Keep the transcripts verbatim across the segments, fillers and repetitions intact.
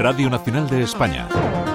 Radio Nacional de España.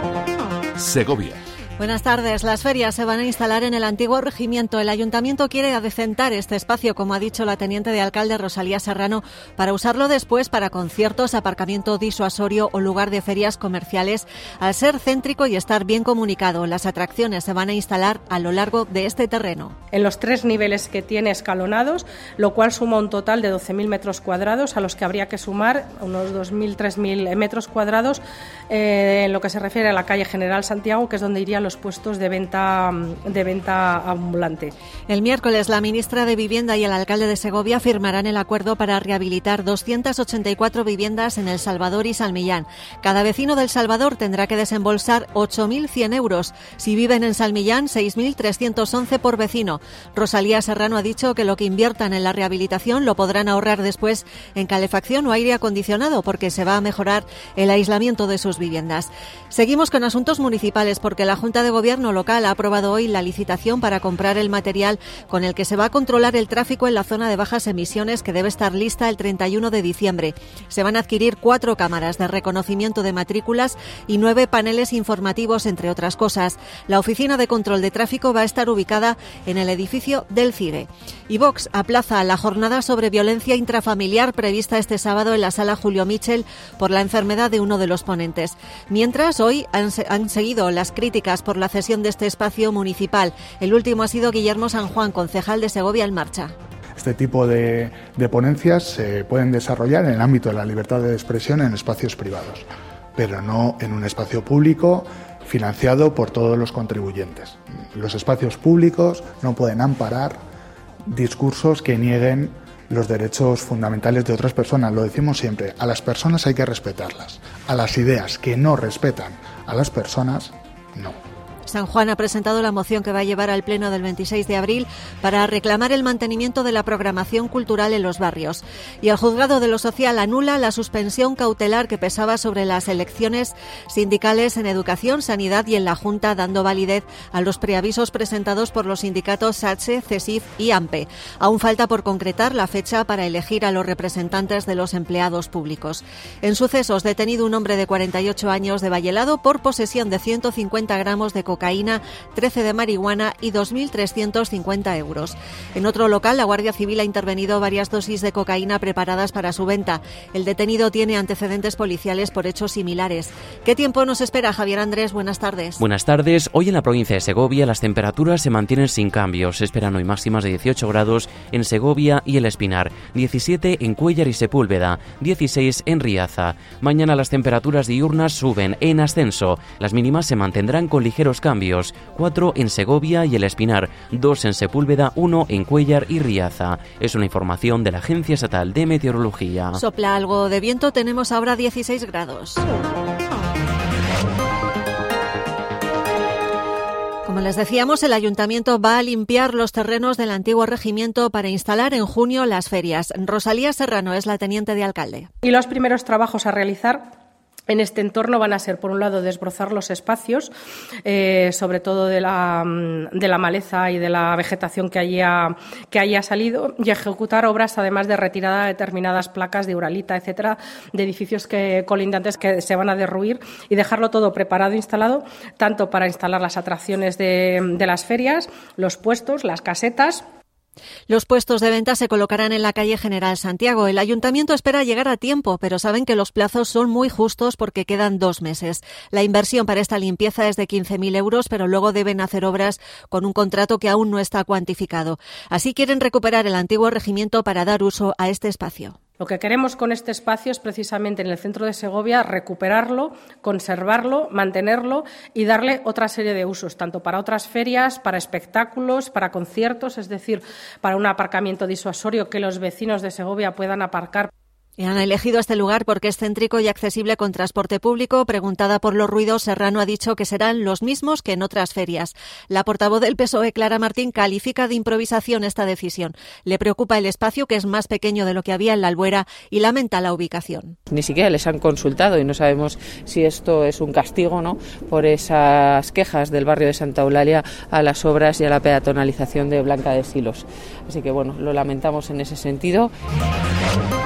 Segovia. Buenas tardes. Las ferias se van a instalar en el antiguo regimiento. El ayuntamiento quiere adecentar este espacio, como ha dicho la teniente de alcalde Rosalía Serrano, para usarlo después para conciertos, aparcamiento disuasorio o lugar de ferias comerciales, al ser céntrico y estar bien comunicado. Las atracciones se van a instalar a lo largo de este terreno. En los tres niveles que tiene escalonados, lo cual suma un total de doce mil metros cuadrados, a los que habría que sumar unos dos mil, tres mil metros cuadrados eh, en lo que se refiere a la calle General Santiago, que es donde irían los puestos de venta de venta ambulante. El miércoles la ministra de Vivienda y el alcalde de Segovia firmarán el acuerdo para rehabilitar doscientas ochenta y cuatro viviendas en El Salvador y Salmillán. Cada vecino del Salvador tendrá que desembolsar ocho mil cien euros. Si viven en Salmillán, seis mil trescientos once por vecino. Rosalía Serrano ha dicho que lo que inviertan en la rehabilitación lo podrán ahorrar después en calefacción o aire acondicionado, porque se va a mejorar el aislamiento de sus viviendas. Seguimos con asuntos municipales, porque la Junta de Gobierno local ha aprobado hoy la licitación para comprar el material con el que se va a controlar el tráfico en la zona de bajas emisiones, que debe estar lista el treinta y uno de diciembre. Se van a adquirir cuatro cámaras de reconocimiento de matrículas y nueve paneles informativos, entre otras cosas. La oficina de control de tráfico va a estar ubicada en el edificio del CIGE. Y Vox aplaza la jornada sobre violencia intrafamiliar prevista este sábado en la sala Julio Mitchell por la enfermedad de uno de los ponentes. Mientras, hoy han, han seguido las críticas por la cesión de este espacio municipal. El último ha sido Guillermo San Juan, concejal de Segovia en Marcha. Este tipo de, de ponencias se pueden desarrollar en el ámbito de la libertad de expresión en espacios privados, pero no en un espacio público financiado por todos los contribuyentes. Los espacios públicos no pueden amparar discursos que nieguen los derechos fundamentales de otras personas. Lo decimos siempre, a las personas hay que respetarlas. A las ideas que no respetan a las personas, no. San Juan ha presentado la moción que va a llevar al pleno del veintiséis de abril para reclamar el mantenimiento de la programación cultural en los barrios. Y el juzgado de lo social anula la suspensión cautelar que pesaba sobre las elecciones sindicales en educación, sanidad y en la Junta, dando validez a los preavisos presentados por los sindicatos SATSE, CESIF y AMPE. Aún falta por concretar la fecha para elegir a los representantes de los empleados públicos. En sucesos, detenido un hombre de cuarenta y ocho años de Vallelado por posesión de ciento cincuenta gramos de cocaína, trece de marihuana y dos mil trescientos cincuenta euros. En otro local, la Guardia Civil ha intervenido varias dosis de cocaína preparadas para su venta. El detenido tiene antecedentes policiales por hechos similares. ¿Qué tiempo nos espera, Javier Andrés? Buenas tardes. Buenas tardes. Hoy en la provincia de Segovia las temperaturas se mantienen sin cambios. Se esperan hoy máximas de dieciocho grados en Segovia y El Espinar, diecisiete en Cuéllar y Sepúlveda, dieciséis en Riaza. Mañana las temperaturas diurnas suben en ascenso. Las mínimas se mantendrán con ligeros cambios, cuatro en Segovia y El Espinar, dos en Sepúlveda, uno en Cuéllar y Riaza. Es una información de la Agencia Estatal de Meteorología. Sopla algo de viento, tenemos ahora dieciséis grados. Como les decíamos, el ayuntamiento va a limpiar los terrenos del antiguo regimiento para instalar en junio las ferias. Rosalía Serrano es la teniente de alcalde. Y los primeros trabajos a realizar en este entorno van a ser, por un lado, desbrozar los espacios, eh, sobre todo de la, de la maleza y de la vegetación que haya, que haya salido, y ejecutar obras, además de retirada de determinadas placas de uralita, etcétera, de edificios que, colindantes que se van a derruir, y dejarlo todo preparado, instalado, tanto para instalar las atracciones de, de las ferias, los puestos, las casetas. Los puestos de venta se colocarán en la calle General Santiago. El ayuntamiento espera llegar a tiempo, pero saben que los plazos son muy justos porque quedan dos meses. La inversión para esta limpieza es de quince mil euros, pero luego deben hacer obras con un contrato que aún no está cuantificado. Así quieren recuperar el antiguo regimiento para dar uso a este espacio. Lo que queremos con este espacio es precisamente en el centro de Segovia recuperarlo, conservarlo, mantenerlo y darle otra serie de usos, tanto para otras ferias, para espectáculos, para conciertos, es decir, para un aparcamiento disuasorio que los vecinos de Segovia puedan aparcar. Y han elegido este lugar porque es céntrico y accesible con transporte público. Preguntada por los ruidos, Serrano ha dicho que serán los mismos que en otras ferias. La portavoz del P S O E, Clara Martín, califica de improvisación esta decisión. Le preocupa el espacio, que es más pequeño de lo que había en la Albuera, y lamenta la ubicación. Ni siquiera les han consultado y no sabemos si esto es un castigo, ¿no?, por esas quejas del barrio de Santa Eulalia a las obras y a la peatonalización de Blanca de Silos. Así que, bueno, lo lamentamos en ese sentido.